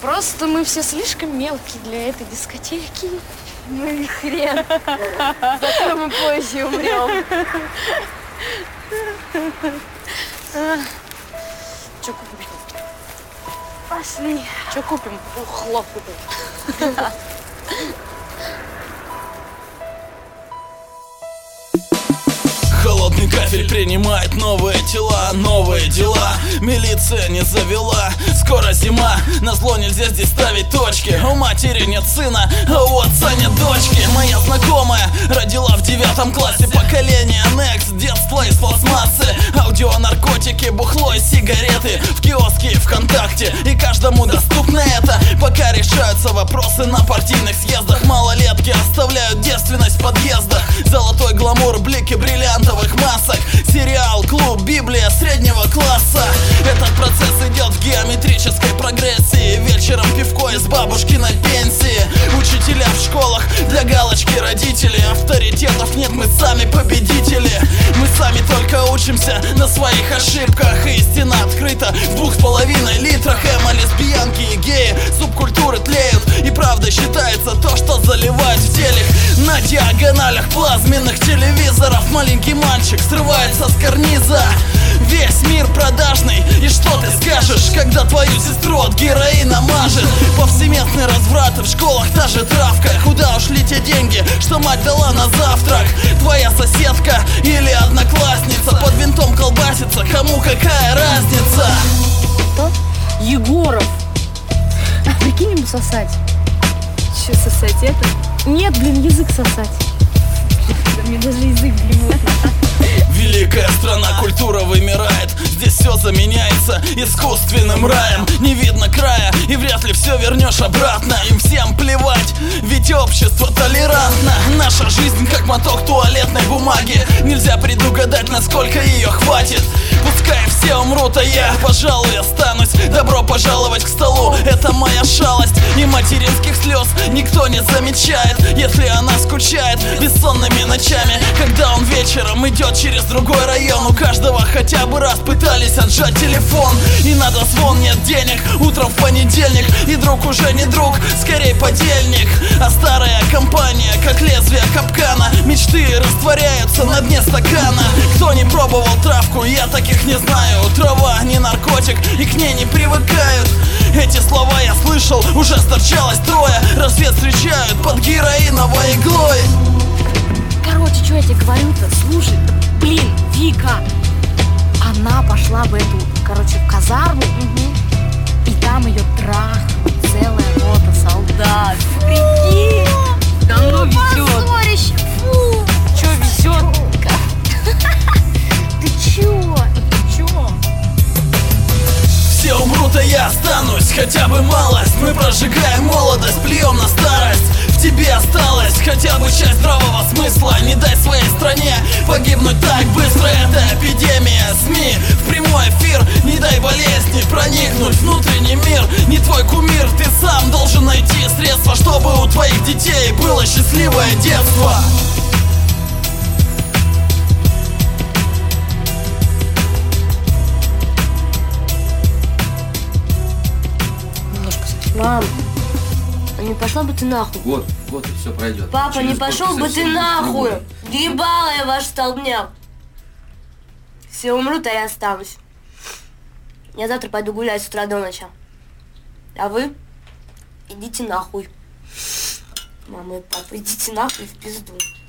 Просто мы все слишком мелкие для этой дискотеки. Ну и хрен. Зато мы позже умрем. Че купим? Пошли. Че купим? Хлоп купим. Холодный кафель принимает новые тела, новые дела. Милиция не завела, скоро зима. Назло нельзя здесь ставить точки. У матери нет сына, а у отца нет дочки. Моя знакомая родила в 9 классе. Поколение Next, детство из пластмассы. Аудио, наркотики, бухло и сигареты. В киоске и ВКонтакте, и каждому доступно это. Пока решаются вопросы на партийных съездах. Малолетки оставляют девственность в подъездах. Золотой гламур, блики бриллиантовых масок. Сериал, клуб, Библия среднего класса. Этот процесс идет в геометрической прогрессии. Вечером пивко из бабушкиной пенсии. Учителя в школах, для галочки родители. Авторитетов нет, мы сами победители. Мы сами только учимся на своих ошибках. Истина открыта в 2,5 литрах. Эмо, лесбиянки и геи, субкультуры тлеют. И правда считается то, что заливают в телек. На диагоналях плазменных телевизоров маленький мальчик срывается с карниза. Весь мир продажный, и что ты скажешь, когда твою сестру от героина мажет? Повсеместный разврат, в школах та же травка. Куда ушли те деньги, что мать дала на завтрак? Твоя соседка или одноклассница под винтом колбасится, кому какая разница? Кто? Егоров. Прикинь ему сосать. Че сосать это? Нет, блин, язык сосать. Да мне даже язык блин. Великая страна, культура вымирает. Здесь все заменяется искусственным раем. Не видно края, и вряд ли все вернешь обратно. Им всем плевать, ведь общество толерантно. Наша жизнь как моток туалетной бумаги. Нельзя предугадать, насколько ее хватит. Пускай все умрут, а я, пожалуй, останусь. Добро пожаловать к столу, это моя шалость. И материнских слез никто не замечает, если она скучает бессонными ночами. Когда он вечером идет через другой район, у каждого хотя бы раз пытались отжать телефон. И на дозвон нет денег, утром в понедельник. И друг уже не друг, скорее подельник. А старая компания, как лезвие капкана. Мечты растворяются на дне стакана. Кто не пробовал травку, я таких не знаю. Трава не наркотик, и к ней не привыкают. Эти слова я слышал, уже сторчалось трое. Рассвет встречают под героиновой иглой. Короче, что я тебе говорю-то? Слушай, блин, Вика. Она пошла в эту, в казарму. И там ее трахают целая рота солдат. Прикинь. Да ну везет. Позорище. Фу. Че везет? Ты чё? Все умрут, а я останусь, хотя бы малость. Мы прожигаем молодость, плюем на старость. В тебе осталась хотя бы часть здравого смысла. Не дай своей стране погибнуть так быстро. Это эпидемия СМИ, в прямой эфир. Не дай болезни проникнуть в внутренний мир. Не твой кумир, ты сам должен найти средства, чтобы у твоих детей было счастливое детство. Мам, а не пошла бы ты нахуй? Год и все пройдет. Папа, Через не год пошел бы ты совсем нахуй! другое. Ебала я ваш столбняк! Все умрут, а я останусь. Я завтра пойду гулять с утра до ночи. А вы идите нахуй. Мама и папа, идите нахуй в пизду.